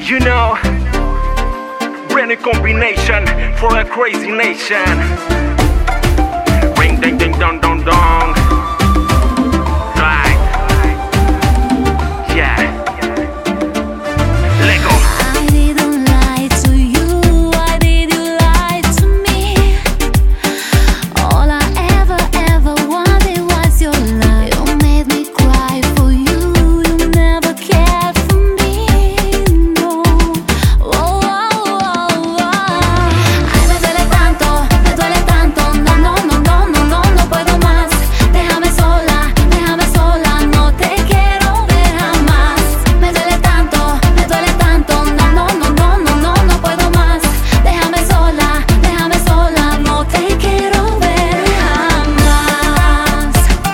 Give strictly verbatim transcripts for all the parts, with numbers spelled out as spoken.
You know, brand new combination for a crazy nation. Ring ding ding dong dong dong. Right. Yeah. Lego. I didn't lie to you, why did you lie to me? All I ever, ever wanted was your love. You made me cry for you, you never cared for me, no. Oh, oh, oh, oh. Ay, me duele tanto, me duele tanto. No, no, no, no, no, no, no puedo más. Déjame sola, déjame sola, no te quiero ver jamás. Me duele tanto, me duele tanto. No, no, no, no, no, no, no puedo más. Déjame sola, déjame sola, no te quiero ver jamás.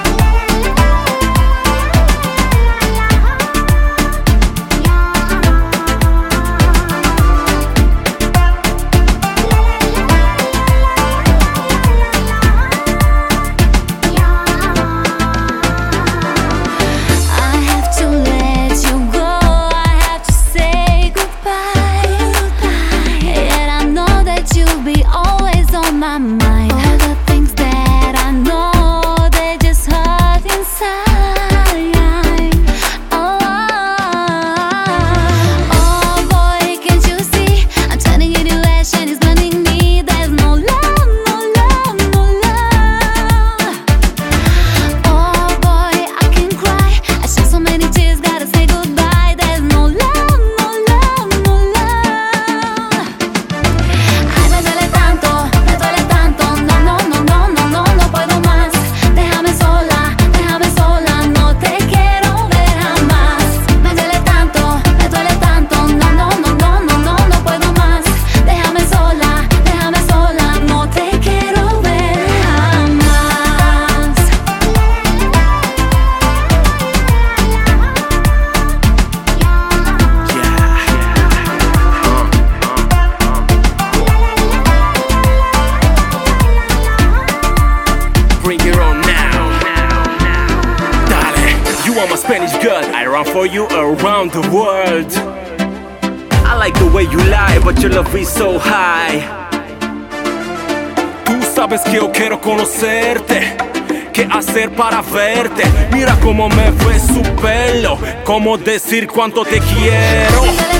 I have to let you go, I have to say goodbye. Yet I know that you'll be always on my mind. All the things that I know, they just hurt inside. Oh, oh boy, can't you see? I'm turning into ash and it's burning me. There's no love, no love, no love. Oh boy, I can cry. I shed so many tears, gotta say goodbye. There's no love, no love, no love. Ay, me duele tanto, me duele tanto. No, no, no, no, no, no, no puedo más. Déjame sola, déjame sola, no te quiero ver jamás. Me duele tanto, me duele tanto. No, no, no, no, no, no, no puedo más. Déjame sola, déjame sola, no te quiero ver jamás. Bring it on now. Dale, you are my Spanish girl. I run for you around the world. I like the way you lie, but your love is so high. Tú sabes que yo quiero conocerte. ¿Qué hacer para verte? Mira cómo me fue su pelo. Cómo decir cuánto te quiero.